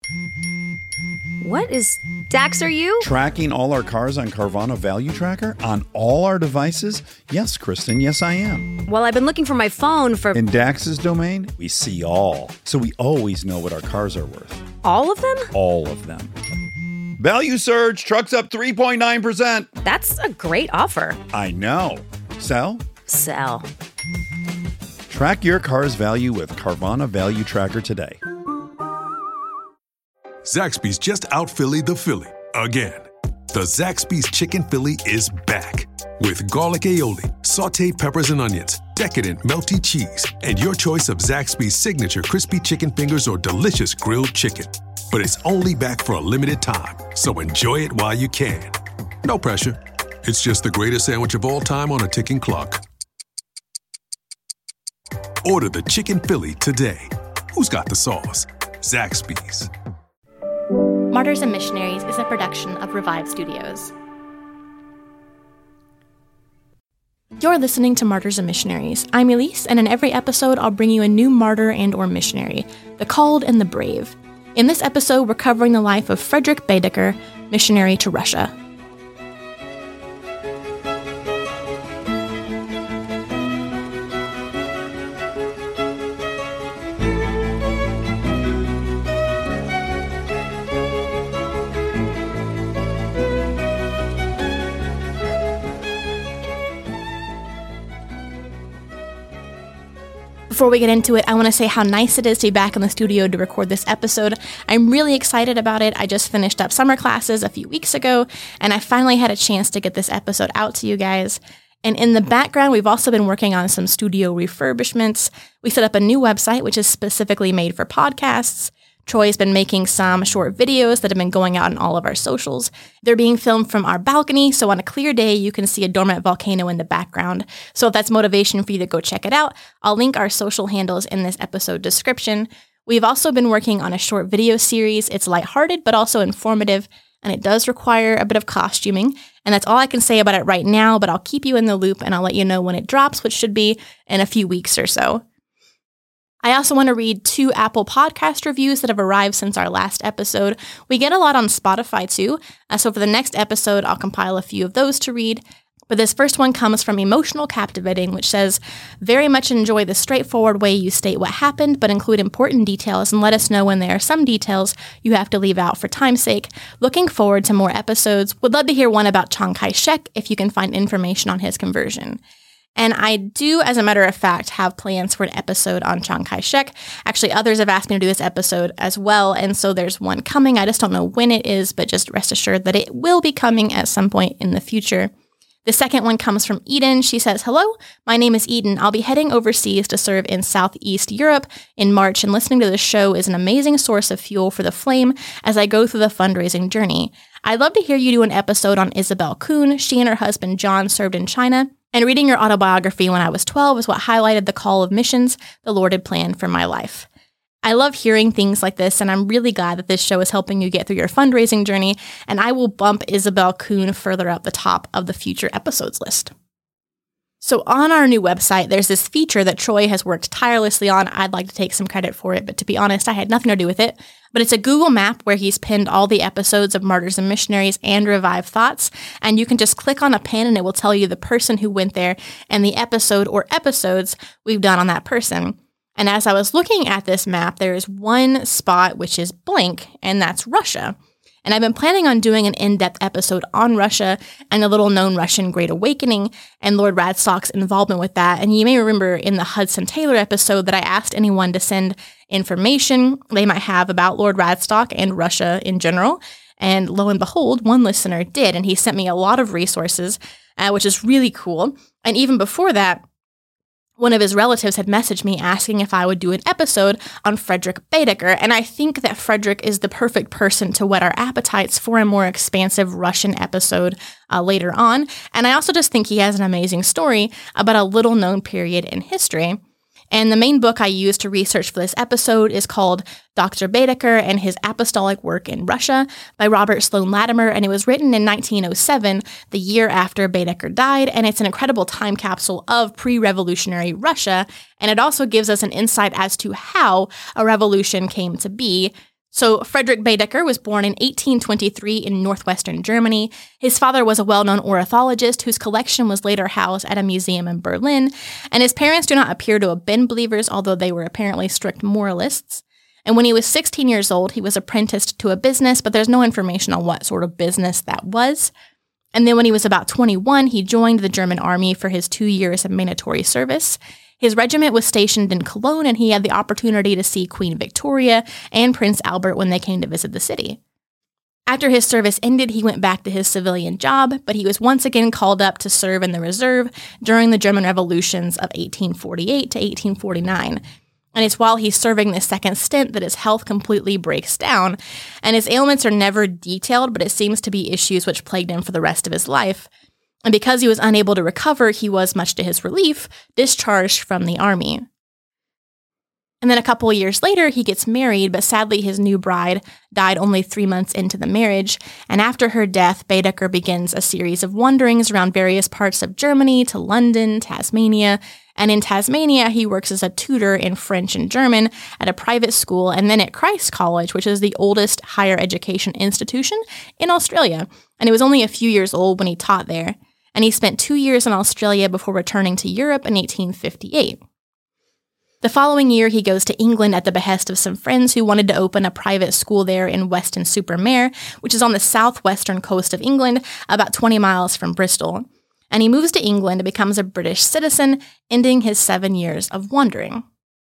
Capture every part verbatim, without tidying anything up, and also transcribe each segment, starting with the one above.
What is... Dax, are you? Tracking all our cars on Carvana Value Tracker on all our devices? Yes, Kristen, yes I am. Well, I've been looking for my phone for... In Dax's domain, we see all. So we always know what our cars are worth. All of them? All of them. Value surge, trucks up three point nine percent. That's a great offer. I know. Sell? Sell. Track your car's value with Carvana Value Tracker today. Zaxby's just out-Phillied the Philly again. The Zaxby's Chicken Philly is back with garlic aioli, sauteed peppers and onions, decadent melty cheese, and your choice of Zaxby's signature crispy chicken fingers or delicious grilled chicken. But it's only back for a limited time, so enjoy it while you can. No pressure. It's just the greatest sandwich of all time on a ticking clock. Order the Chicken Philly today. Who's got the sauce? Zaxby's. Martyrs and Missionaries is a production of Revive Studios. You're listening to Martyrs and Missionaries. I'm Elise, and in every episode, I'll bring you a new martyr and or missionary, the called and the brave. In this episode, we're covering the life of Frederick Baedeker, missionary to Russia. Before we get into it, I want to say how nice it is to be back in the studio to record this episode. I'm really excited about it. I just finished up summer classes a few weeks ago, and I finally had a chance to get this episode out to you guys. And in the background, we've also been working on some studio refurbishments. We set up a new website, which is specifically made for podcasts. Troy's been making some short videos that have been going out on all of our socials. They're being filmed from our balcony, so on a clear day, you can see a dormant volcano in the background. So if that's motivation for you to go check it out, I'll link our social handles in this episode description. We've also been working on a short video series. It's lighthearted, but also informative, and it does require a bit of costuming. And that's all I can say about it right now, but I'll keep you in the loop, and I'll let you know when it drops, which should be in a few weeks or so. I also want to read two Apple Podcast reviews that have arrived since our last episode. We get a lot on Spotify too, uh, so for the next episode, I'll compile a few of those to read. But this first one comes from Emotional Captivating, which says, very much enjoy the straightforward way you state what happened, but include important details and let us know when there are some details you have to leave out for time's sake. Looking forward to more episodes. Would love to hear one about Chiang Kai-shek if you can find information on his conversion. And I do, as a matter of fact, have plans for an episode on Chiang Kai-shek. Actually, others have asked me to do this episode as well, and so there's one coming. I just don't know when it is, but just rest assured that it will be coming at some point in the future. The second one comes from Eden. She says, hello, my name is Eden. I'll be heading overseas to serve in Southeast Europe in March, and listening to this show is an amazing source of fuel for the flame as I go through the fundraising journey. I'd love to hear you do an episode on Isabel Kuhn. She and her husband John served in China. And reading your autobiography when I was twelve is what highlighted the call of missions the Lord had planned for my life. I love hearing things like this, and I'm really glad that this show is helping you get through your fundraising journey, and I will bump Isabel Kuhn further up the top of the future episodes list. So on our new website, there's this feature that Troy has worked tirelessly on. I'd like to take some credit for it, but to be honest, I had nothing to do with it. But it's a Google map where he's pinned all the episodes of Martyrs and Missionaries and Revive Thoughts, and you can just click on a pin and it will tell you the person who went there and the episode or episodes we've done on that person. And as I was looking at this map, there is one spot which is blank, and that's Russia. And I've been planning on doing an in-depth episode on Russia and the little-known Russian Great Awakening and Lord Radstock's involvement with that. And you may remember in the Hudson Taylor episode that I asked anyone to send information they might have about Lord Radstock and Russia in general. And lo and behold, one listener did, and he sent me a lot of resources, uh, which is really cool. And even before that, one of his relatives had messaged me asking if I would do an episode on Frederick Baedeker, and I think that Frederick is the perfect person to whet our appetites for a more expansive Russian episode uh, later on. And I also just think he has an amazing story about a little-known period in history. And the main book I used to research for this episode is called Doctor Baedeker and His Apostolic Work in Russia by Robert Sloan Latimer, and it was written in nineteen oh seven, the year after Baedeker died, and it's an incredible time capsule of pre-revolutionary Russia, and it also gives us an insight as to how a revolution came to be. So Frederick Baedeker was born in eighteen twenty-three in northwestern Germany. His father was a well-known ornithologist whose collection was later housed at a museum in Berlin, and his parents do not appear to have been believers, although they were apparently strict moralists. And when he was sixteen years old, he was apprenticed to a business, but there's no information on what sort of business that was. And then when he was about twenty-one, he joined the German army for his two years of mandatory service. His regiment was stationed in Cologne, and he had the opportunity to see Queen Victoria and Prince Albert when they came to visit the city. After his service ended, he went back to his civilian job, but he was once again called up to serve in the reserve during the German revolutions of eighteen forty-eight to eighteen forty-nine. And it's while he's serving this second stint that his health completely breaks down, and his ailments are never detailed, but it seems to be issues which plagued him for the rest of his life. And because he was unable to recover, he was, much to his relief, discharged from the army. And then a couple of years later, he gets married, but sadly his new bride died only three months into the marriage, and after her death, Baedeker begins a series of wanderings around various parts of Germany to London, Tasmania, and in Tasmania, he works as a tutor in French and German at a private school, and then at Christ College, which is the oldest higher education institution in Australia, and he was only a few years old when he taught there. And he spent two years in Australia before returning to Europe in eighteen fifty-eight. The following year, he goes to England at the behest of some friends who wanted to open a private school there in Weston-super-Mare, which is on the southwestern coast of England, about twenty miles from Bristol. And he moves to England and becomes a British citizen, ending his seven years of wandering.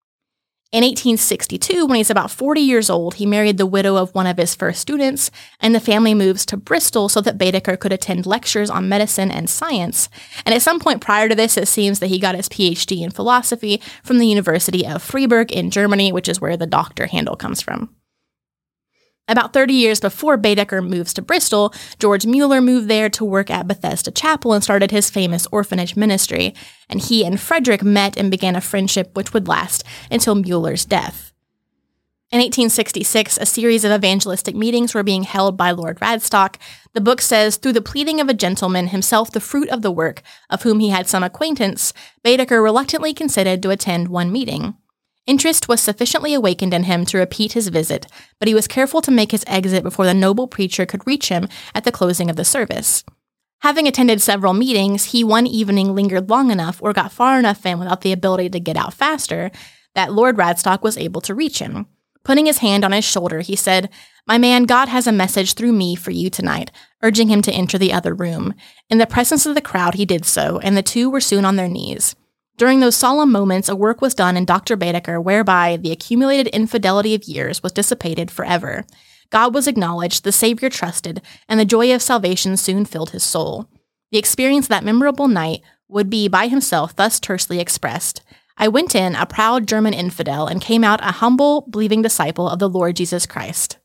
In eighteen sixty-two, when he's about forty years old, he married the widow of one of his first students, and the family moves to Bristol so that Baedeker could attend lectures on medicine and science. And at some point prior to this, it seems that he got his P H D in philosophy from the University of Freiburg in Germany, which is where the doctor handle comes from. About thirty years before Baedeker moves to Bristol, George Mueller moved there to work at Bethesda Chapel and started his famous orphanage ministry, and he and Frederick met and began a friendship which would last until Mueller's death. In eighteen sixty-six, a series of evangelistic meetings were being held by Lord Radstock. The book says, through the pleading of a gentleman, himself the fruit of the work, of whom he had some acquaintance, Baedeker reluctantly consented to attend one meeting. Interest was sufficiently awakened in him to repeat his visit, but he was careful to make his exit before the noble preacher could reach him at the closing of the service. Having attended several meetings, he one evening lingered long enough or got far enough in without the ability to get out faster that Lord Radstock was able to reach him. Putting his hand on his shoulder, he said, "My man, God has a message through me for you tonight," urging him to enter the other room. In the presence of the crowd, he did so, and the two were soon on their knees. During those solemn moments, a work was done in Doctor Baedeker whereby the accumulated infidelity of years was dissipated forever. God was acknowledged, the Savior trusted, and the joy of salvation soon filled his soul. The experience of that memorable night would be by himself thus tersely expressed. I went in a proud German infidel and came out a humble, believing disciple of the Lord Jesus Christ.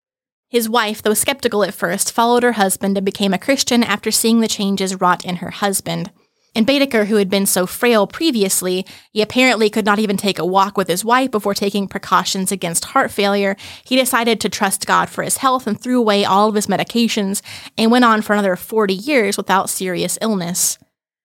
His wife, though skeptical at first, followed her husband and became a Christian after seeing the changes wrought in her husband. And Baedeker, who had been so frail previously, he apparently could not even take a walk with his wife before taking precautions against heart failure. He decided to trust God for his health and threw away all of his medications and went on for another forty years without serious illness.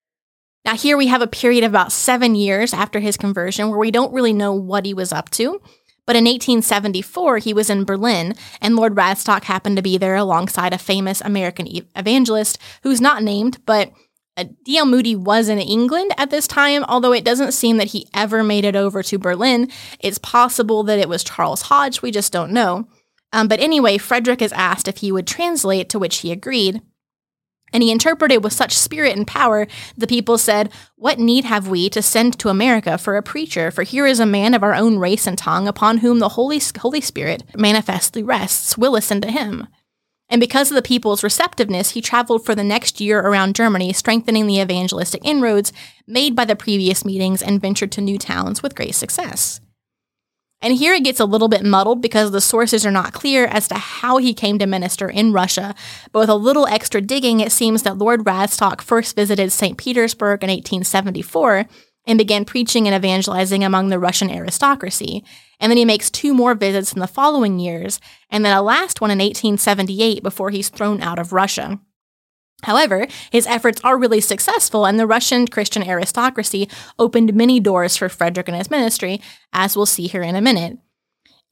Now here we have a period of about seven years after his conversion where we don't really know what he was up to. But in eighteen seventy-four, he was in Berlin, and Lord Radstock happened to be there alongside a famous American evangelist who's not named, but Uh, D L Moody was in England at this time, although it doesn't seem that he ever made it over to Berlin. It's possible that it was Charles Hodge, we just don't know. Um, but anyway, Frederick is asked if he would translate, to which he agreed. And he interpreted with such spirit and power, the people said, "What need have we to send to America for a preacher? For here is a man of our own race and tongue, upon whom the Holy, Holy Spirit manifestly rests. We'll listen to him." And because of the people's receptiveness, he traveled for the next year around Germany, strengthening the evangelistic inroads made by the previous meetings and ventured to new towns with great success. And here it gets a little bit muddled because the sources are not clear as to how he came to minister in Russia. But with a little extra digging, it seems that Lord Radstock first visited Saint Petersburg in eighteen seventy-four and began preaching and evangelizing among the Russian aristocracy. And then he makes two more visits in the following years, and then a last one in eighteen seventy-eight before he's thrown out of Russia. However, his efforts are really successful, and the Russian Christian aristocracy opened many doors for Frederick and his ministry, as we'll see here in a minute.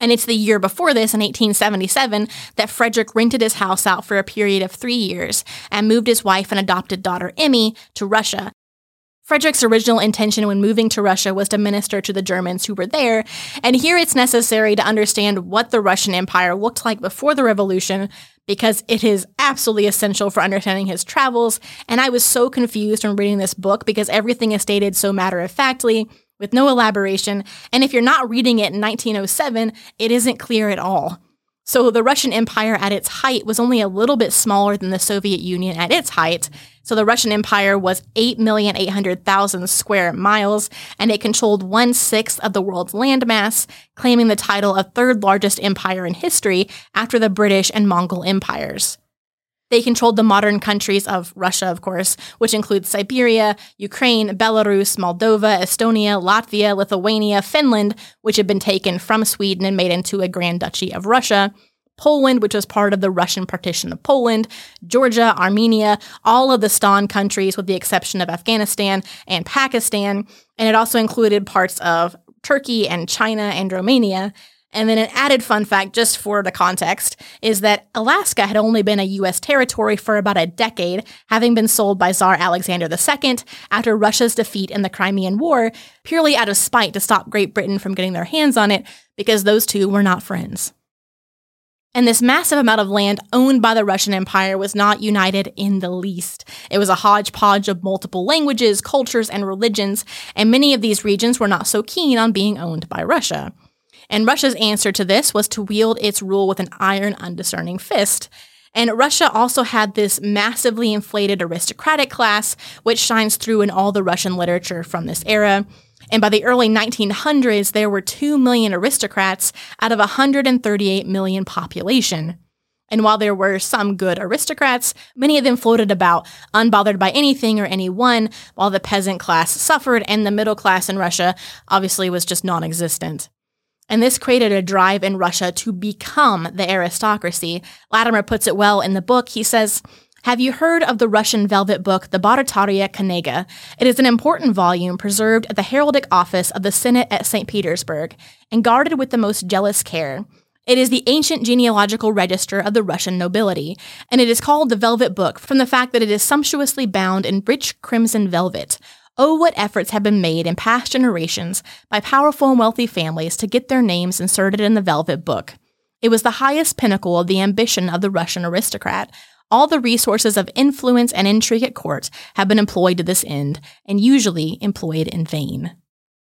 And it's the year before this, in eighteen seventy-seven, that Frederick rented his house out for a period of three years and moved his wife and adopted daughter Emmy to Russia. Frederick's original intention when moving to Russia was to minister to the Germans who were there, and here it's necessary to understand what the Russian Empire looked like before the revolution, because it is absolutely essential for understanding his travels, and I was so confused when reading this book because everything is stated so matter-of-factly, with no elaboration, and if you're not reading it in nineteen oh seven, it isn't clear at all. So the Russian Empire at its height was only a little bit smaller than the Soviet Union at its height. So the Russian Empire was eight million eight hundred thousand square miles, and it controlled one-sixth of the world's landmass, claiming the title of third largest empire in history after the British and Mongol empires. They controlled the modern countries of Russia, of course, which include Siberia, Ukraine, Belarus, Moldova, Estonia, Latvia, Lithuania, Finland, which had been taken from Sweden and made into a Grand Duchy of Russia, Poland, which was part of the Russian partition of Poland, Georgia, Armenia, all of the Stan countries with the exception of Afghanistan and Pakistan, and it also included parts of Turkey and China and Romania. And then an added fun fact, just for the context, is that Alaska had only been a U S territory for about a decade, having been sold by Tsar Alexander the Second after Russia's defeat in the Crimean War, purely out of spite to stop Great Britain from getting their hands on it, because those two were not friends. And this massive amount of land owned by the Russian Empire was not united in the least. It was a hodgepodge of multiple languages, cultures, and religions, and many of these regions were not so keen on being owned by Russia. And Russia's answer to this was to wield its rule with an iron, undiscerning fist. And Russia also had this massively inflated aristocratic class, which shines through in all the Russian literature from this era. And by the early nineteen hundreds, there were two million aristocrats out of a one hundred thirty-eight million population. And while there were some good aristocrats, many of them floated about, unbothered by anything or anyone, while the peasant class suffered and the middle class in Russia obviously was just non-existent. And this created a drive in Russia to become the aristocracy. Latimer puts it well in the book. He says, "Have you heard of the Russian velvet book, the Bhattacharya Kniga? It is an important volume preserved at the heraldic office of the Senate at Saint Petersburg and guarded with the most jealous care. It is the ancient genealogical register of the Russian nobility, and it is called the Velvet Book from the fact that it is sumptuously bound in rich crimson velvet. Oh, what efforts have been made in past generations by powerful and wealthy families to get their names inserted in the Velvet Book. It was the highest pinnacle of the ambition of the Russian aristocrat. All the resources of influence and intrigue at court have been employed to this end, and usually employed in vain."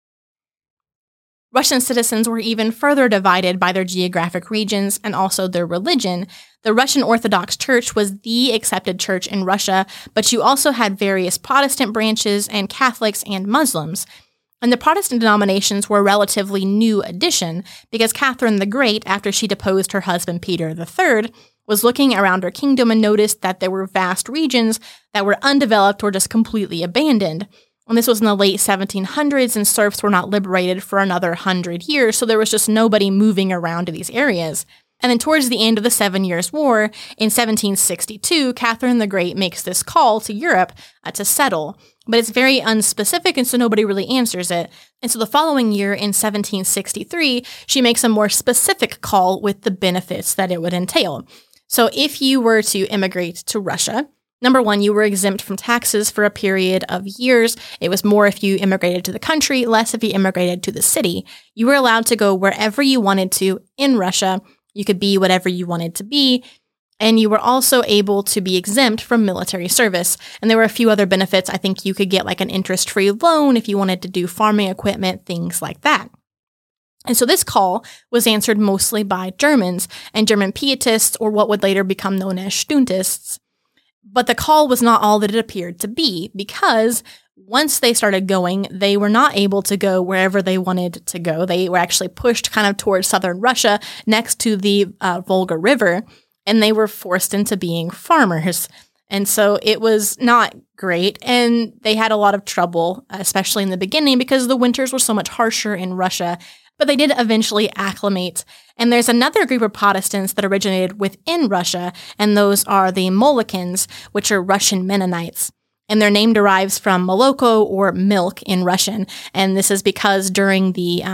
Russian citizens were even further divided by their geographic regions and also their religion. The Russian Orthodox Church was the accepted church in Russia, but you also had various Protestant branches and Catholics and Muslims. And the Protestant denominations were a relatively new addition because Catherine the Great, after she deposed her husband Peter the Third, was looking around her kingdom and noticed that there were vast regions that were undeveloped or just completely abandoned. And this was in the late seventeen hundreds, and serfs were not liberated for another hundred years, so there was just nobody moving around to these areas. And then towards the end of the Seven Years' War, in seventeen sixty-two, Catherine the Great makes this call to Europe uh, to settle. But it's very unspecific, and so nobody really answers it. And so the following year, in seventeen sixty-three, she makes a more specific call with the benefits that it would entail. So if you were to immigrate to Russia, number one, you were exempt from taxes for a period of years. It was more if you immigrated to the country, less if you immigrated to the city. You were allowed to go wherever you wanted to in Russia. You could be whatever you wanted to be. And you were also able to be exempt from military service. And there were a few other benefits. I think you could get like an interest-free loan if you wanted to do farming equipment, things like that. And so this call was answered mostly by Germans and German pietists, or what would later become known as Stuntists. But the call was not all that it appeared to be, because once they started going, they were not able to go wherever they wanted to go. They were actually pushed kind of towards southern Russia next to the uh, Volga River, and they were forced into being farmers. And so it was not great, and they had a lot of trouble, especially in the beginning, because the winters were so much harsher in Russia. But they did eventually acclimate. And there's another group of Protestants that originated within Russia, and those are the Molokans, which are Russian Mennonites. And their name derives from moloko, or milk in Russian. And this is because during the um,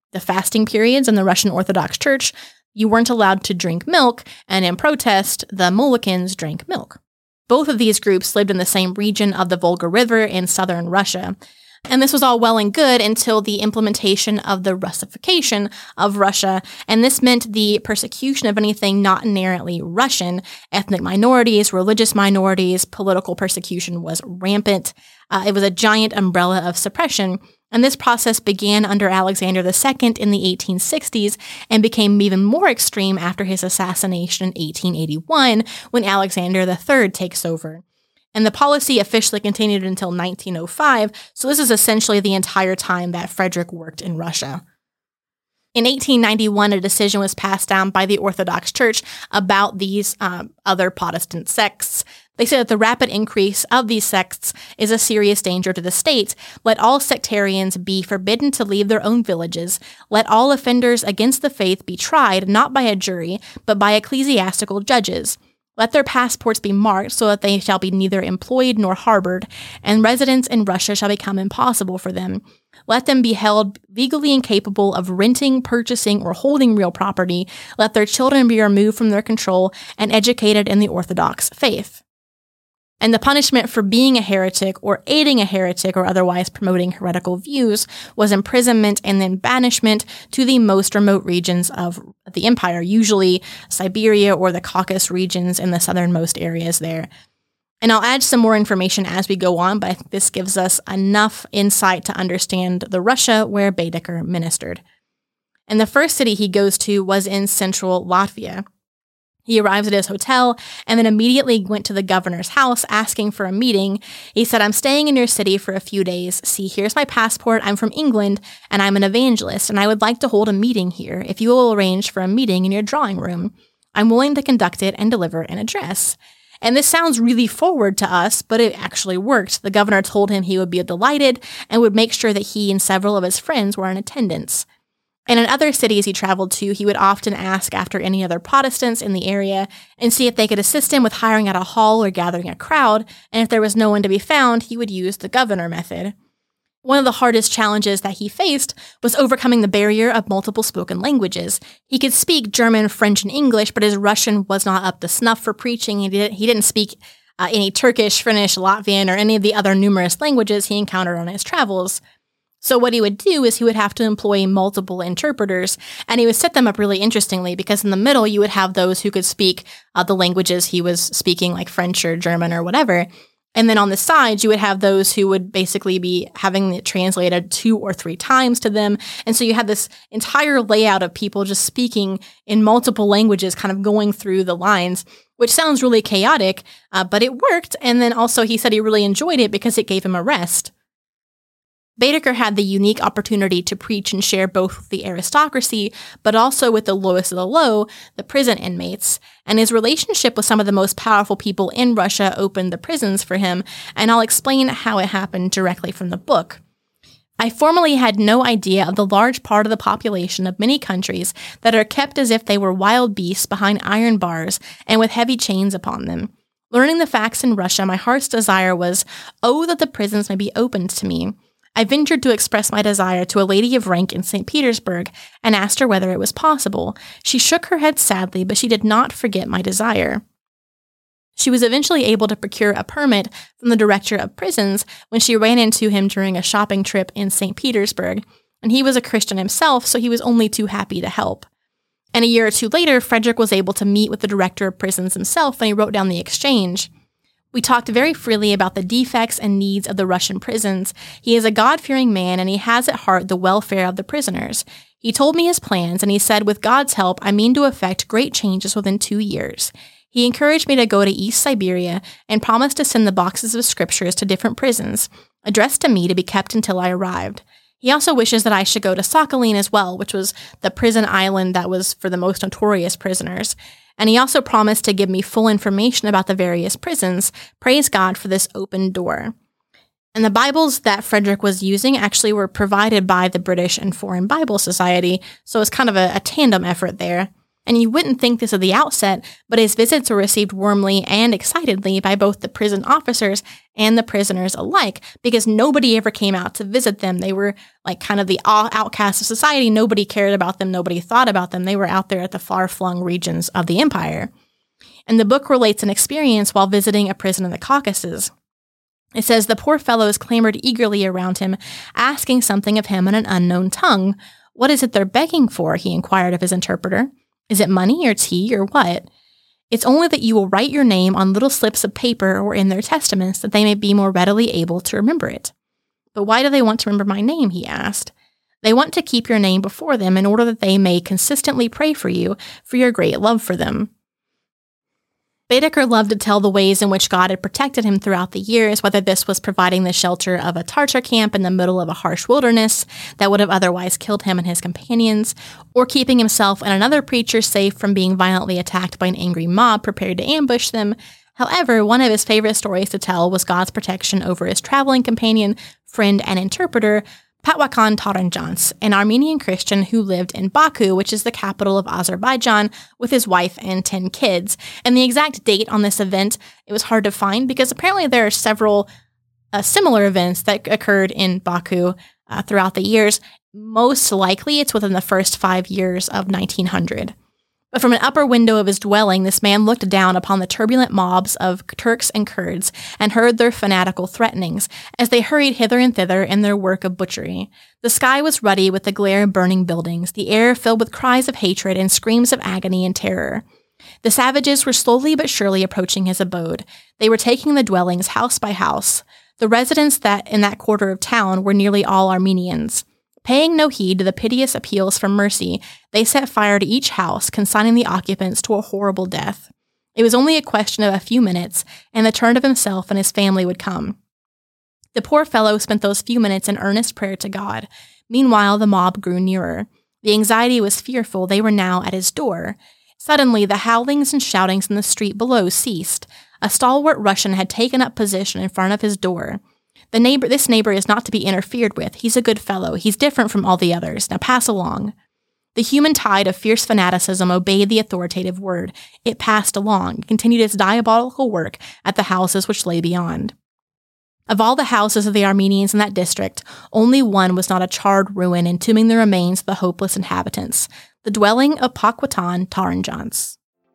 the fasting periods in the Russian Orthodox Church, you weren't allowed to drink milk, and in protest, the Molokans drank milk. Both of these groups lived in the same region of the Volga River in southern Russia. And this was all well and good until the implementation of the Russification of Russia, and this meant the persecution of anything not inherently Russian. Ethnic minorities, religious minorities, political persecution was rampant. Uh, it was a giant umbrella of suppression, and this process began under Alexander the Second in the eighteen sixties and became even more extreme after his assassination in eighteen eighty-one, when Alexander the Third takes over. And the policy officially continued until nineteen oh five, so this is essentially the entire time that Frederick worked in Russia. In eighteen ninety-one, a decision was passed down by the Orthodox Church about these um, other Protestant sects. They said that the rapid increase of these sects is a serious danger to the state. Let all sectarians be forbidden to leave their own villages. Let all offenders against the faith be tried not by a jury, but by ecclesiastical judges. Let their passports be marked so that they shall be neither employed nor harbored, and residence in Russia shall become impossible for them. Let them be held legally incapable of renting, purchasing, or holding real property. Let their children be removed from their control and educated in the Orthodox faith. And the punishment for being a heretic or aiding a heretic or otherwise promoting heretical views was imprisonment and then banishment to the most remote regions of the empire, usually Siberia or the Caucasus regions in the southernmost areas there. And I'll add some more information as we go on, but I think this gives us enough insight to understand the Russia where Baedeker ministered. And the first city he goes to was in central Latvia. He arrives at his hotel and then immediately went to the governor's house asking for a meeting. He said, "I'm staying in your city for a few days. See, here's my passport. I'm from England and I'm an evangelist, and I would like to hold a meeting here if you will arrange for a meeting in your drawing room. I'm willing to conduct it and deliver an address." And this sounds really forward to us, but it actually worked. The governor told him he would be delighted and would make sure that he and several of his friends were in attendance. And in other cities he traveled to, he would often ask after any other Protestants in the area and see if they could assist him with hiring out a hall or gathering a crowd, and if there was no one to be found, he would use the governor method. One of the hardest challenges that he faced was overcoming the barrier of multiple spoken languages. He could speak German, French, and English, but his Russian was not up to snuff for preaching. He didn't, he didn't speak uh, any Turkish, Finnish, Latvian, or any of the other numerous languages he encountered on his travels. So what he would do is he would have to employ multiple interpreters, and he would set them up really interestingly because in the middle you would have those who could speak uh, the languages he was speaking, like French or German or whatever. And then on the sides, you would have those who would basically be having it translated two or three times to them. And so you had this entire layout of people just speaking in multiple languages, kind of going through the lines, which sounds really chaotic, uh, but it worked. And then also he said he really enjoyed it because it gave him a rest. Baedeker had the unique opportunity to preach and share both with the aristocracy, but also with the lowest of the low, the prison inmates. And his relationship with some of the most powerful people in Russia opened the prisons for him, and I'll explain how it happened directly from the book. I formerly had no idea of the large part of the population of many countries that are kept as if they were wild beasts behind iron bars and with heavy chains upon them. Learning the facts in Russia, my heart's desire was, oh, that the prisons may be opened to me. I ventured to express my desire to a lady of rank in Saint Petersburg and asked her whether it was possible. She shook her head sadly, but she did not forget my desire. She was eventually able to procure a permit from the director of prisons when she ran into him during a shopping trip in Saint Petersburg, and he was a Christian himself, so he was only too happy to help. And a year or two later, Frederick was able to meet with the director of prisons himself, and he wrote down the exchange. We talked very freely about the defects and needs of the Russian prisons. He is a God-fearing man, and he has at heart the welfare of the prisoners. He told me his plans, and he said, with God's help, I mean to effect great changes within two years. He encouraged me to go to East Siberia and promised to send the boxes of scriptures to different prisons, addressed to me to be kept until I arrived. He also wishes that I should go to Sakhalin as well, which was the prison island that was for the most notorious prisoners. And he also promised to give me full information about the various prisons. Praise God for this open door. And the Bibles that Frederick was using actually were provided by the British and Foreign Bible Society, so it's kind of a, a tandem effort there. And you wouldn't think this at the outset, but his visits were received warmly and excitedly by both the prison officers and the prisoners alike, because nobody ever came out to visit them. They were like kind of the outcasts of society. Nobody cared about them. Nobody thought about them. They were out there at the far-flung regions of the empire. And the book relates an experience while visiting a prison in the Caucasus. It says the poor fellows clamored eagerly around him, asking something of him in an unknown tongue. What is it they're begging for? He inquired of his interpreter. Is it money or tea or what? It's only that you will write your name on little slips of paper or in their testaments that they may be more readily able to remember it. But why do they want to remember my name? He asked. They want to keep your name before them in order that they may consistently pray for you for your great love for them. Baedeker loved to tell the ways in which God had protected him throughout the years, whether this was providing the shelter of a Tartar camp in the middle of a harsh wilderness that would have otherwise killed him and his companions, or keeping himself and another preacher safe from being violently attacked by an angry mob prepared to ambush them. However, one of his favorite stories to tell was God's protection over his traveling companion, friend, and interpreter, Patwakan Taranjans, an Armenian Christian who lived in Baku, which is the capital of Azerbaijan, with his wife and ten kids. And the exact date on this event, it was hard to find because apparently there are several uh, similar events that occurred in Baku uh, throughout the years. Most likely it's within the first five years of nineteen hundred. But from an upper window of his dwelling, this man looked down upon the turbulent mobs of Turks and Kurds and heard their fanatical threatenings as they hurried hither and thither in their work of butchery. The sky was ruddy with the glare of burning buildings, the air filled with cries of hatred and screams of agony and terror. The savages were slowly but surely approaching his abode. They were taking the dwellings house by house. The residents that in that quarter of town were nearly all Armenians. Paying no heed to the piteous appeals for mercy, they set fire to each house, consigning the occupants to a horrible death. It was only a question of a few minutes, and the turn of himself and his family would come. The poor fellow spent those few minutes in earnest prayer to God. Meanwhile, the mob grew nearer. The anxiety was fearful. They were now at his door. Suddenly, the howlings and shoutings in the street below ceased. A stalwart Russian had taken up position in front of his door. The neighbor, this neighbor is not to be interfered with. He's a good fellow. He's different from all the others. Now pass along. The human tide of fierce fanaticism obeyed the authoritative word. It passed along, continued its diabolical work at the houses which lay beyond. Of all the houses of the Armenians in that district, only one was not a charred ruin, entombing the remains of the hopeless inhabitants, the dwelling of Patwakan Taranjans.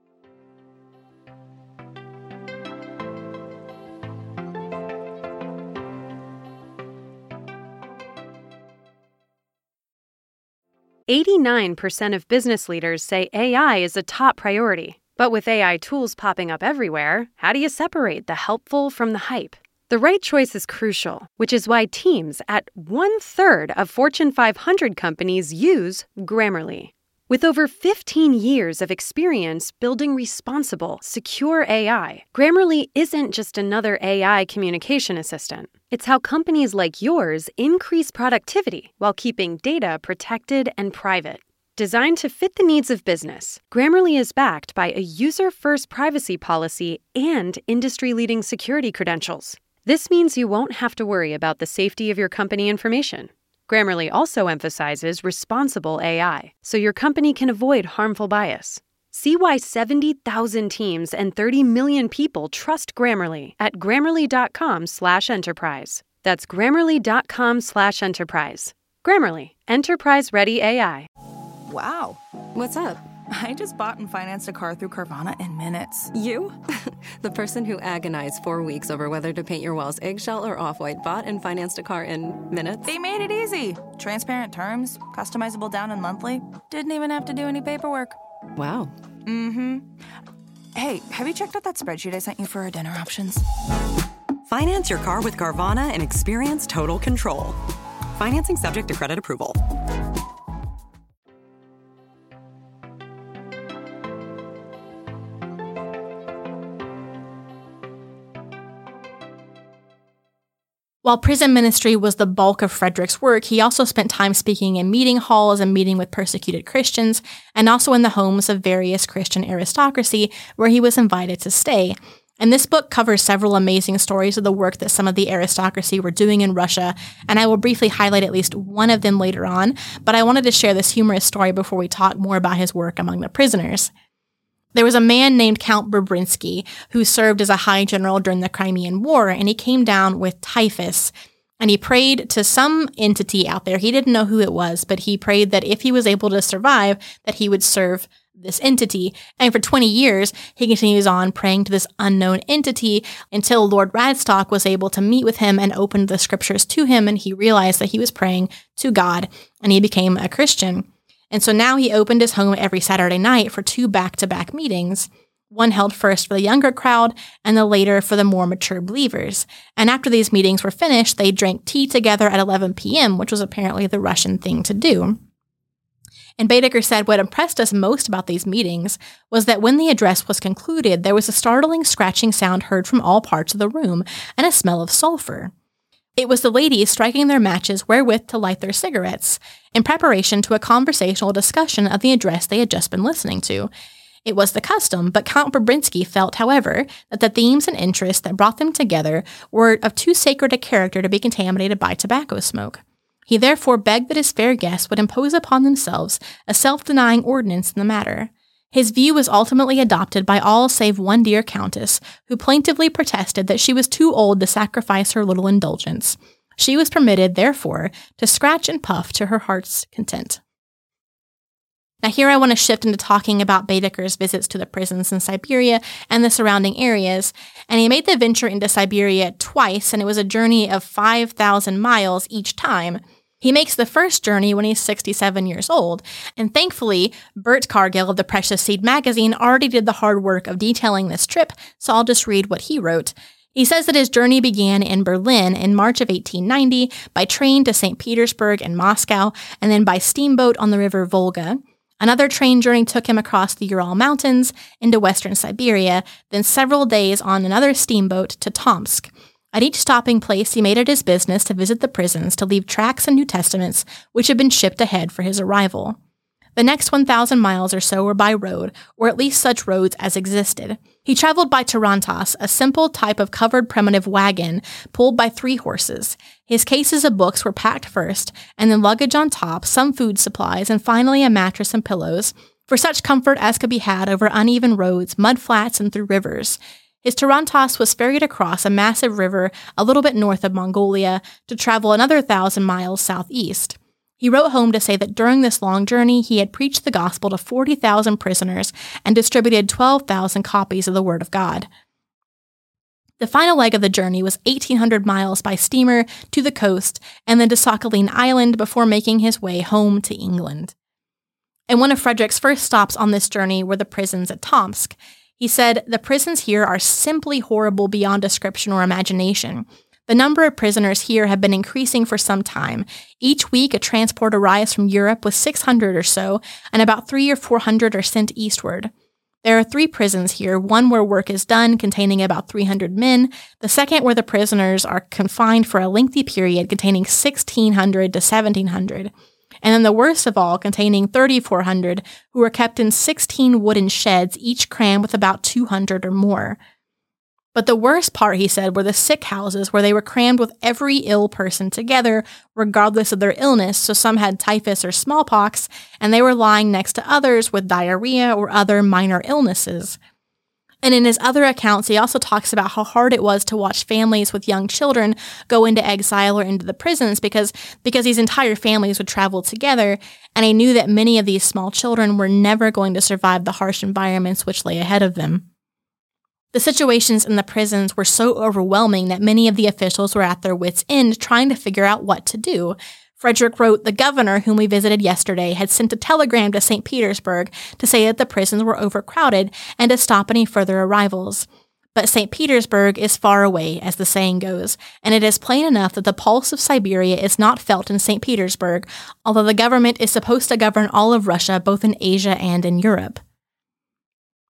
eighty-nine percent of business leaders say A I is a top priority. But with A I tools popping up everywhere, how do you separate the helpful from the hype? The right choice is crucial, which is why teams at one-third of Fortune five hundred companies use Grammarly. With over fifteen years of experience building responsible, secure A I, Grammarly isn't just another A I communication assistant. It's how companies like yours increase productivity while keeping data protected and private. Designed to fit the needs of business, Grammarly is backed by a user-first privacy policy and industry-leading security credentials. This means you won't have to worry about the safety of your company information. Grammarly also emphasizes responsible A I, so your company can avoid harmful bias. See why seventy thousand teams and thirty million people trust Grammarly at grammarly.com slash enterprise. That's grammarly.com slash enterprise. Grammarly, enterprise-ready A I. Wow. What's up? I just bought and financed a car through Carvana in minutes. You? The person who agonized four weeks over whether to paint your walls eggshell or off-white bought and financed a car in minutes? They made it easy. Transparent terms, customizable down and monthly. Didn't even have to do any paperwork. Wow. Mm-hmm. Hey, have you checked out that spreadsheet I sent you for our dinner options? Finance your car with Carvana and experience total control. Financing subject to credit approval. While prison ministry was the bulk of Frederick's work, he also spent time speaking in meeting halls and meeting with persecuted Christians, and also in the homes of various Christian aristocracy where he was invited to stay. And this book covers several amazing stories of the work that some of the aristocracy were doing in Russia, and I will briefly highlight at least one of them later on, but I wanted to share this humorous story before we talk more about his work among the prisoners. There was a man named Count Brubrinski who served as a high general during the Crimean War, and he came down with typhus. And he prayed to some entity out there. He didn't know who it was, but he prayed that if he was able to survive, that he would serve this entity. And for twenty years, he continues on praying to this unknown entity until Lord Radstock was able to meet with him and opened the scriptures to him, and he realized that he was praying to God, and he became a Christian. And so now he opened his home every Saturday night for two back-to-back meetings, one held first for the younger crowd and the later for the more mature believers. And after these meetings were finished, they drank tea together at eleven p.m., which was apparently the Russian thing to do. And Baedeker said what impressed us most about these meetings was that when the address was concluded, there was a startling scratching sound heard from all parts of the room and a smell of sulfur. It was the ladies striking their matches wherewith to light their cigarettes in preparation to a conversational discussion of the address they had just been listening to. It was the custom, but Count Brubrinski felt, however, that the themes and interests that brought them together were of too sacred a character to be contaminated by tobacco smoke. He therefore begged that his fair guests would impose upon themselves a self-denying ordinance in the matter. His view was ultimately adopted by all save one dear countess, who plaintively protested that she was too old to sacrifice her little indulgence. She was permitted, therefore, to scratch and puff to her heart's content. Now here I want to shift into talking about Baedeker's visits to the prisons in Siberia and the surrounding areas, and he made the venture into Siberia twice, and it was a journey of five thousand miles each time. He makes the first journey when he's sixty-seven years old, and thankfully, Bert Cargill of the Precious Seed magazine already did the hard work of detailing this trip, so I'll just read what he wrote. He says that his journey began in Berlin in March of eighteen ninety, by train to Saint Petersburg and Moscow, and then by steamboat on the river Volga. Another train journey took him across the Ural Mountains into western Siberia, then several days on another steamboat to Tomsk. At each stopping place, he made it his business to visit the prisons to leave tracts and New Testaments, which had been shipped ahead for his arrival. The next one thousand miles or so were by road, or at least such roads as existed. He traveled by tarantas, a simple type of covered primitive wagon pulled by three horses. His cases of books were packed first, and then luggage on top, some food supplies, and finally a mattress and pillows, for such comfort as could be had over uneven roads, mud flats, and through rivers. His tarantas was ferried across a massive river a little bit north of Mongolia to travel another thousand miles southeast. He wrote home to say that during this long journey, he had preached the gospel to forty thousand prisoners and distributed twelve thousand copies of the Word of God. The final leg of the journey was eighteen hundred miles by steamer to the coast and then to Sakhalin Island before making his way home to England. And one of Frederick's first stops on this journey were the prisons at Tomsk. He said, "The prisons here are simply horrible beyond description or imagination. The number of prisoners here have been increasing for some time. Each week, a transport arrives from Europe with six hundred or so, and about three or four hundred are sent eastward. There are three prisons here, one where work is done, containing about three hundred men, the second where the prisoners are confined for a lengthy period, containing sixteen hundred to seventeen hundred. And then the worst of all, containing thirty-four hundred, who are kept in sixteen wooden sheds, each crammed with about two hundred or more. But the worst part, he said, were the sick houses, where they were crammed with every ill person together, regardless of their illness, so some had typhus or smallpox, and they were lying next to others with diarrhea or other minor illnesses." And in his other accounts, he also talks about how hard it was to watch families with young children go into exile or into the prisons because, because these entire families would travel together, and he knew that many of these small children were never going to survive the harsh environments which lay ahead of them. The situations in the prisons were so overwhelming that many of the officials were at their wits' end trying to figure out what to do. Frederick wrote, "The governor, whom we visited yesterday, had sent a telegram to Saint Petersburg to say that the prisons were overcrowded and to stop any further arrivals. But Saint Petersburg is far away, as the saying goes, and it is plain enough that the pulse of Siberia is not felt in Saint Petersburg, although the government is supposed to govern all of Russia, both in Asia and in Europe."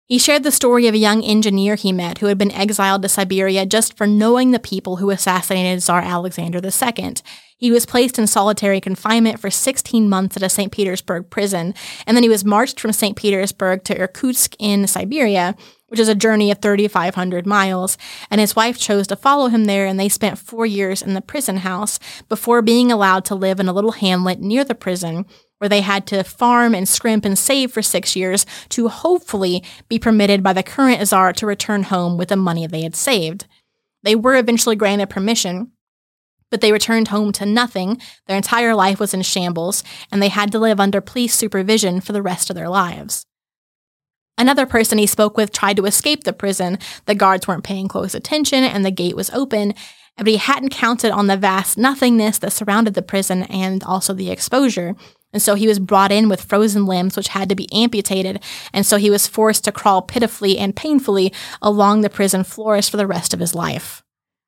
He shared the story of a young engineer he met who had been exiled to Siberia just for knowing the people who assassinated Tsar Alexander the Second. He was placed in solitary confinement for sixteen months at a Saint Petersburg prison, and then he was marched from Saint Petersburg to Irkutsk in Siberia, which is a journey of thirty-five hundred miles, and his wife chose to follow him there, and they spent four years in the prison house before being allowed to live in a little hamlet near the prison, where they had to farm and scrimp and save for six years to hopefully be permitted by the current Tsar to return home with the money they had saved. They were eventually granted permission, but they returned home to nothing. Their entire life was in shambles, and they had to live under police supervision for the rest of their lives. Another person he spoke with tried to escape the prison. The guards weren't paying close attention, and the gate was open, but he hadn't counted on the vast nothingness that surrounded the prison and also the exposure. And so he was brought in with frozen limbs, which had to be amputated, and so he was forced to crawl pitifully and painfully along the prison floors for the rest of his life.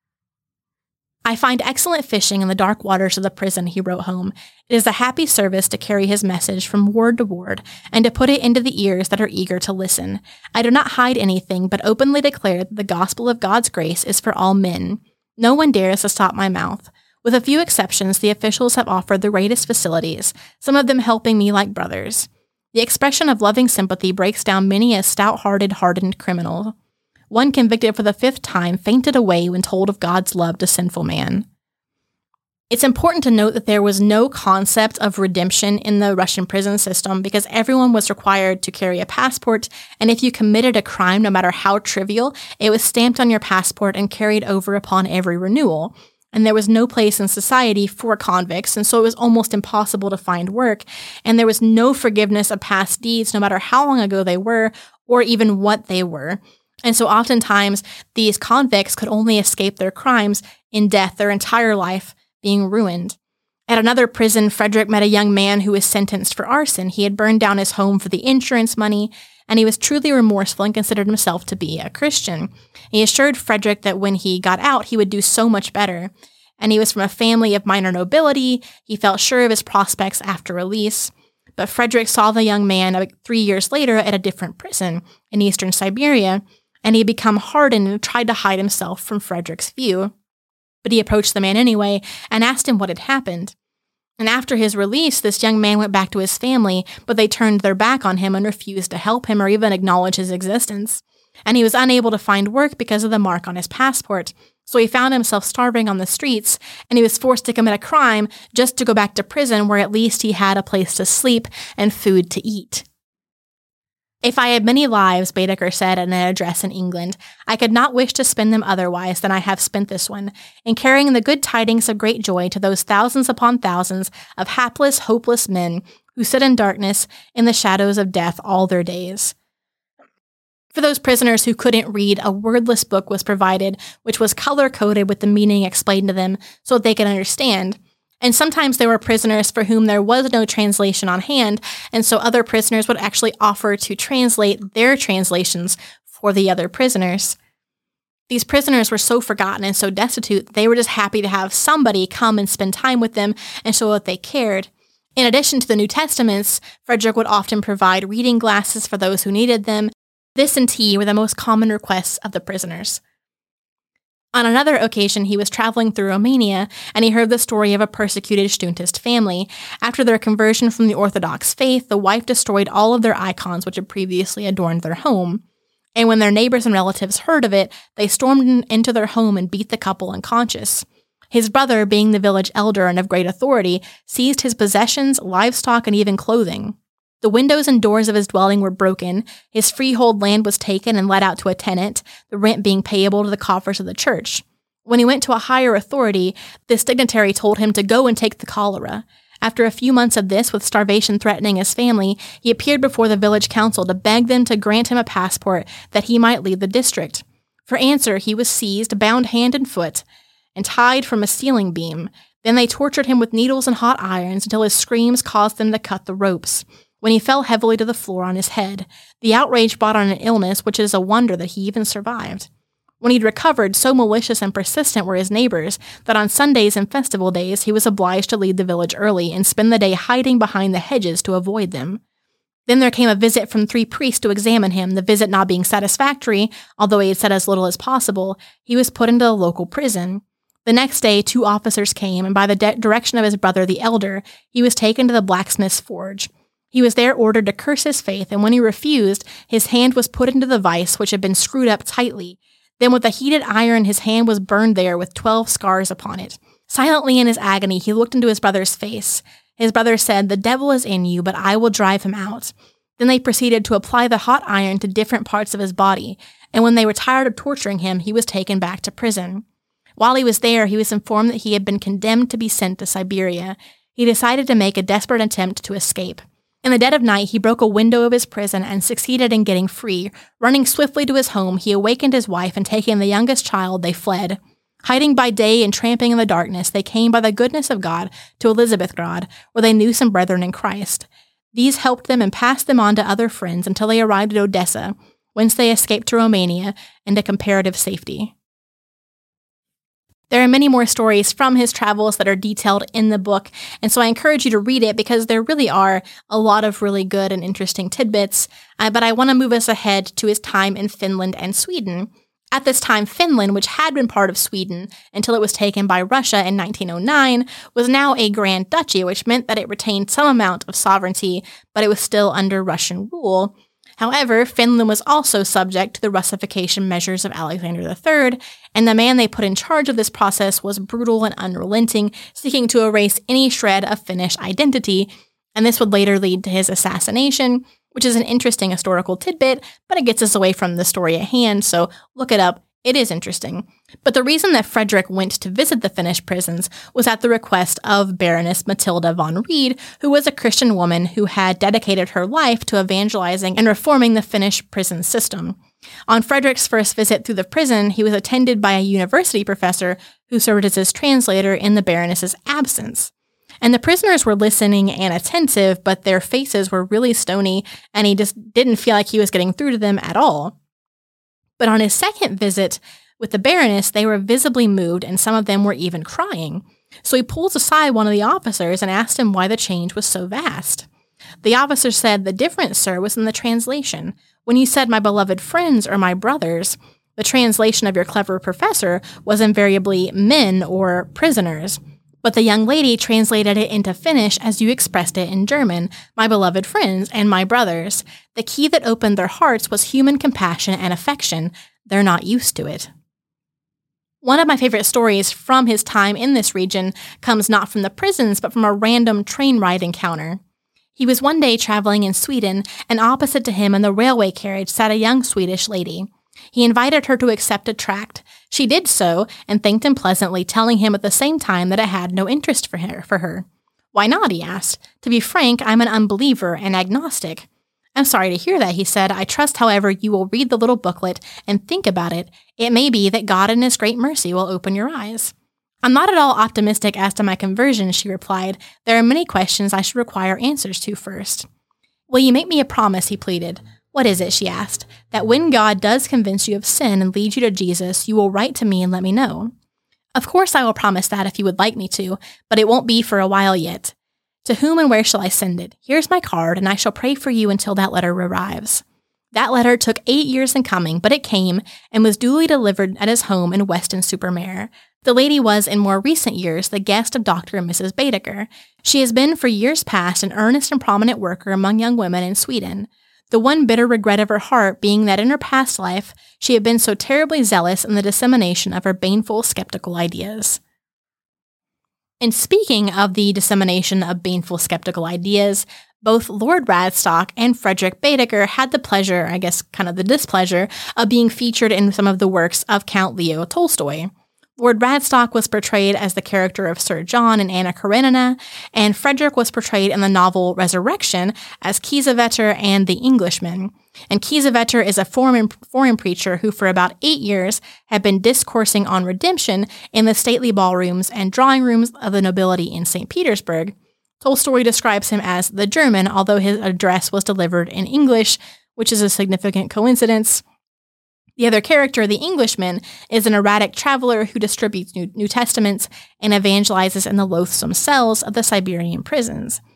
I find excellent fishing in the dark waters of the prison, he wrote home. It is a happy service to carry his message from ward to ward, and to put it into the ears that are eager to listen. I do not hide anything, but openly declare that the gospel of God's grace is for all men. No one dares to stop my mouth. With a few exceptions, the officials have offered the greatest facilities, some of them helping me like brothers. The expression of loving sympathy breaks down many a stout-hearted, hardened criminal. One convicted for the fifth time fainted away when told of God's love to sinful man. It's important to note that there was no concept of redemption in the Russian prison system because everyone was required to carry a passport, and if you committed a crime, no matter how trivial, it was stamped on your passport and carried over upon every renewal. And there was no place in society for convicts, and so it was almost impossible to find work, and there was no forgiveness of past deeds, no matter how long ago they were, or even what they were. And so oftentimes, these convicts could only escape their crimes in death, their entire life being ruined. At another prison, Frederick met a young man who was sentenced for arson. He had burned down his home for the insurance money, and he was truly remorseful and considered himself to be a Christian. He assured Frederick that when he got out, he would do so much better. And he was from a family of minor nobility. He felt sure of his prospects after release. But Frederick saw the young man three years later at a different prison in eastern Siberia, and he had become hardened and tried to hide himself from Frederick's view. But he approached the man anyway and asked him what had happened. And after his release, this young man went back to his family, but they turned their back on him and refused to help him or even acknowledge his existence. And he was unable to find work because of the mark on his passport. So he found himself starving on the streets, and he was forced to commit a crime just to go back to prison where at least he had a place to sleep and food to eat. If I had many lives, Baedeker said in an address in England, I could not wish to spend them otherwise than I have spent this one, in carrying the good tidings of great joy to those thousands upon thousands of hapless, hopeless men who sit in darkness in the shadows of death all their days. For those prisoners who couldn't read, a wordless book was provided, which was color-coded with the meaning explained to them so that they could understand. And sometimes there were prisoners for whom there was no translation on hand, and so other prisoners would actually offer to translate their translations for the other prisoners. These prisoners were so forgotten and so destitute, they were just happy to have somebody come and spend time with them and show that they cared. In addition to the New Testaments, Frederick would often provide reading glasses for those who needed them. This and tea were the most common requests of the prisoners. On another occasion, he was traveling through Romania, and he heard the story of a persecuted Shtuntist family. After their conversion from the Orthodox faith, the wife destroyed all of their icons which had previously adorned their home. And when their neighbors and relatives heard of it, they stormed in, into their home and beat the couple unconscious. His brother, being the village elder and of great authority, seized his possessions, livestock, and even clothing. The windows and doors of his dwelling were broken, his freehold land was taken and let out to a tenant, the rent being payable to the coffers of the church. When he went to a higher authority, this dignitary told him to go and take the cholera. After a few months of this, with starvation threatening his family, he appeared before the village council to beg them to grant him a passport that he might leave the district. For answer, he was seized, bound hand and foot, and tied from a ceiling beam. Then they tortured him with needles and hot irons until his screams caused them to cut the ropes, when he fell heavily to the floor on his head. The outrage brought on an illness which is a wonder that he even survived. When he'd recovered, so malicious and persistent were his neighbors that on Sundays and festival days he was obliged to leave the village early and spend the day hiding behind the hedges to avoid them. Then there came a visit from three priests to examine him. The visit not being satisfactory, although he had said as little as possible, he was put into a local prison. The next day, two officers came, and by the de- direction of his brother, the elder, he was taken to the blacksmith's forge. He was there ordered to curse his faith, and when he refused, his hand was put into the vice, which had been screwed up tightly. Then with a heated iron, his hand was burned there with twelve scars upon it. Silently in his agony, he looked into his brother's face. His brother said, "The devil is in you, but I will drive him out." Then they proceeded to apply the hot iron to different parts of his body, and when they were tired of torturing him, he was taken back to prison. While he was there, he was informed that he had been condemned to be sent to Siberia. He decided to make a desperate attempt to escape. In the dead of night, he broke a window of his prison and succeeded in getting free. Running swiftly to his home, he awakened his wife, and taking the youngest child, they fled. Hiding by day and tramping in the darkness, they came by the goodness of God to Elizabethgrad, where they knew some brethren in Christ. These helped them and passed them on to other friends until they arrived at Odessa, whence they escaped to Romania into comparative safety. There are many more stories from his travels that are detailed in the book, and so I encourage you to read it because there really are a lot of really good and interesting tidbits, uh, but I want to move us ahead to his time in Finland and Sweden. At this time, Finland, which had been part of Sweden until it was taken by Russia in nineteen oh nine, was now a Grand Duchy, which meant that it retained some amount of sovereignty, but it was still under Russian rule. However, Finland was also subject to the Russification measures of Alexander the Third, and the man they put in charge of this process was brutal and unrelenting, seeking to erase any shred of Finnish identity, and this would later lead to his assassination, which is an interesting historical tidbit, but it gets us away from the story at hand, so look it up. It is interesting. But the reason that Frederick went to visit the Finnish prisons was at the request of Baroness Matilda von Wrede, who was a Christian woman who had dedicated her life to evangelizing and reforming the Finnish prison system. On Frederick's first visit through the prison, he was attended by a university professor who served as his translator in the Baroness's absence. And the prisoners were listening and attentive, but their faces were really stony, and he just didn't feel like he was getting through to them at all. But on his second visit with the Baroness, they were visibly moved, and some of them were even crying. So he pulls aside one of the officers and asked him why the change was so vast. The officer said, "The difference, sir, was in the translation. When you said my beloved friends or my brothers, the translation of your clever professor was invariably men or prisoners. But the young lady translated it into Finnish as you expressed it in German, my beloved friends and my brothers. The key that opened their hearts was human compassion and affection. They're not used to it." One of my favorite stories from his time in this region comes not from the prisons, but from a random train ride encounter. He was one day traveling in Sweden, and opposite to him in the railway carriage sat a young Swedish lady. He invited her to accept a tract. She did so, and thanked him pleasantly, telling him at the same time that it had no interest for her. For her. "Why not?" he asked. "To be frank, I'm an unbeliever and agnostic." "I'm sorry to hear that," he said. "I trust, however, you will read the little booklet and think about it. It may be that God in His great mercy will open your eyes." "I'm not at all optimistic as to my conversion," she replied. "There are many questions I should require answers to first." "Will you make me a promise?" he pleaded. "What is it?" she asked. "That when God does convince you of sin and lead you to Jesus, you will write to me and let me know." "Of course I will promise that if you would like me to, but it won't be for a while yet." "To whom and where shall I send it? Here's my card, and I shall pray for you until that letter arrives." That letter took eight years in coming, but it came and was duly delivered at his home in Weston-super-Mare. The lady was, in more recent years, the guest of Doctor and Missus Baedeker. She has been for years past an earnest and prominent worker among young women in Sweden. The one bitter regret of her heart being that in her past life, she had been so terribly zealous in the dissemination of her baneful, skeptical ideas. And speaking of the dissemination of baneful, skeptical ideas, both Lord Radstock and Frederick Baedeker had the pleasure, I guess kind of the displeasure, of being featured in some of the works of Count Leo Tolstoy. Lord Radstock was portrayed as the character of Sir John in Anna Karenina, and Frederick was portrayed in the novel Resurrection as Kiesewetter and the Englishman. And Kiesewetter is a foreign, foreign preacher who for about eight years had been discoursing on redemption in the stately ballrooms and drawing rooms of the nobility in Saint Petersburg. Tolstoy describes him as the German, although his address was delivered in English, which is a significant coincidence. The other character, the Englishman, is an erratic traveler who distributes New, New Testaments and evangelizes in the loathsome cells of the Siberian prisons.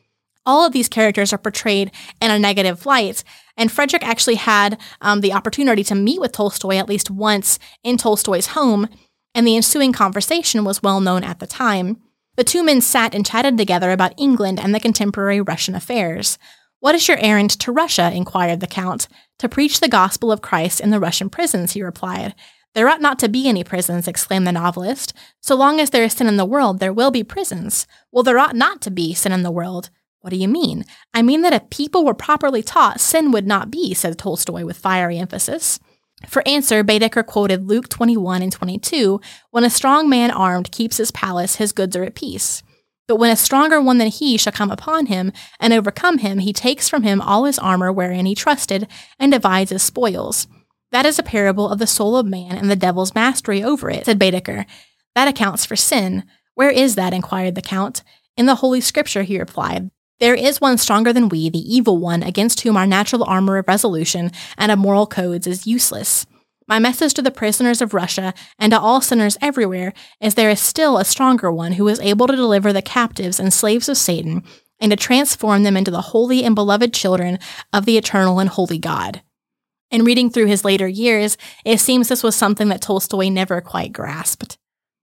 All of these characters are portrayed in a negative light, and Frederick actually had um, the opportunity to meet with Tolstoy at least once in Tolstoy's home, and the ensuing conversation was well known at the time. The two men sat and chatted together about England and the contemporary Russian affairs. "What is your errand to Russia?" inquired the Count. "To preach the gospel of Christ in the Russian prisons," he replied. "There ought not to be any prisons," exclaimed the novelist. "So long as there is sin in the world, there will be prisons." "Well, there ought not to be sin in the world." "What do you mean?" "I mean that if people were properly taught, sin would not be," said Tolstoy with fiery emphasis. For answer, Baedeker quoted Luke twenty-one and twenty-two, "When a strong man armed keeps his palace, his goods are at peace. But when a stronger one than he shall come upon him and overcome him, he takes from him all his armor wherein he trusted and divides his spoils. That is a parable of the soul of man and the devil's mastery over it," said Baedeker. "That accounts for sin." "Where is that?" inquired the Count. "In the Holy Scripture," he replied. "There is one stronger than we, the evil one, against whom our natural armor of resolution and of moral codes is useless. My message to the prisoners of Russia and to all sinners everywhere is there is still a stronger one who is able to deliver the captives and slaves of Satan and to transform them into the holy and beloved children of the eternal and holy God." In reading through his later years, it seems this was something that Tolstoy never quite grasped.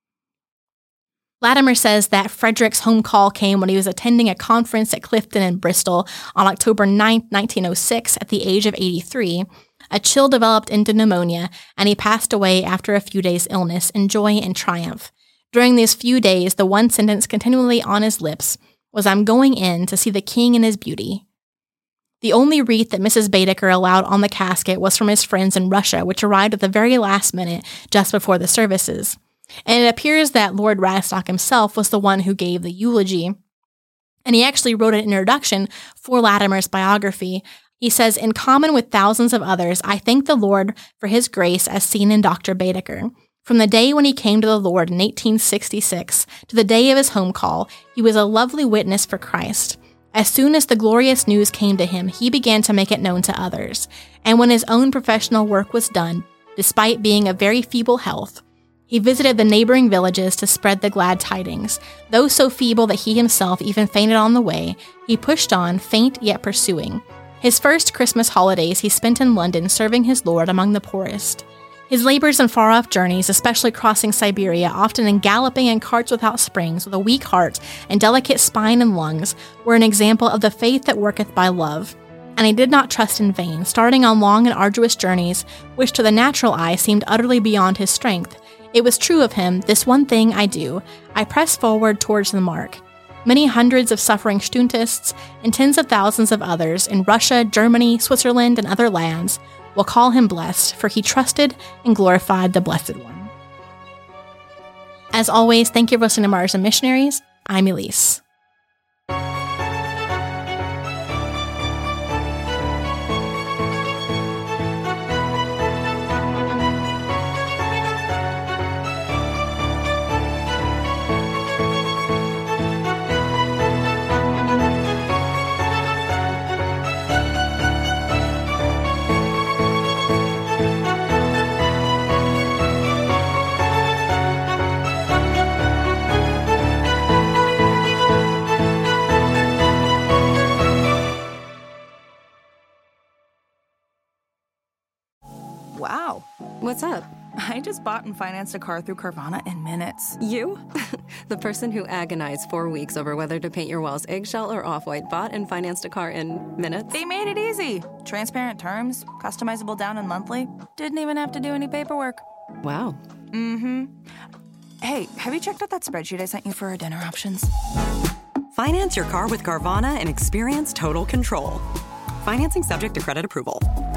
Latimer says that Frederick's home call came when he was attending a conference at Clifton in Bristol on October ninth, nineteen oh six, at the age of eighty-three. A chill developed into pneumonia, and he passed away after a few days' illness in joy and triumph. During these few days, the one sentence continually on his lips was, "I'm going in to see the king in his beauty." The only wreath that Missus Baedeker allowed on the casket was from his friends in Russia, which arrived at the very last minute just before the services. And it appears that Lord Radstock himself was the one who gave the eulogy. And he actually wrote an introduction for Latimer's biography. He says, "In common with thousands of others, I thank the Lord for his grace as seen in Doctor Baedeker. From the day when he came to the Lord in eighteen sixty-six to the day of his home call, he was a lovely witness for Christ. As soon as the glorious news came to him, he began to make it known to others. And when his own professional work was done, despite being of very feeble health, he visited the neighboring villages to spread the glad tidings. Though so feeble that he himself even fainted on the way, he pushed on, faint yet pursuing. His first Christmas holidays he spent in London serving his Lord among the poorest. His labors and far-off journeys, especially crossing Siberia, often in galloping in carts without springs, with a weak heart and delicate spine and lungs, were an example of the faith that worketh by love. And he did not trust in vain, starting on long and arduous journeys, which to the natural eye seemed utterly beyond his strength. It was true of him, "This one thing I do, I press forward towards the mark." Many hundreds of suffering Stuntists and tens of thousands of others in Russia, Germany, Switzerland, and other lands will call him blessed, for he trusted and glorified the Blessed One. As always, thank you for listening to Martyrs and Missionaries. I'm Elise. Wow. What's up? I just bought and financed a car through Carvana in minutes. You? The person who agonized four weeks over whether to paint your walls eggshell or off-white bought and financed a car in minutes? They made it easy. Transparent terms, customizable down and monthly. Didn't even have to do any paperwork. Wow. Mm-hmm. Hey, have you checked out that spreadsheet I sent you for our dinner options? Finance your car with Carvana and experience total control. Financing subject to credit approval.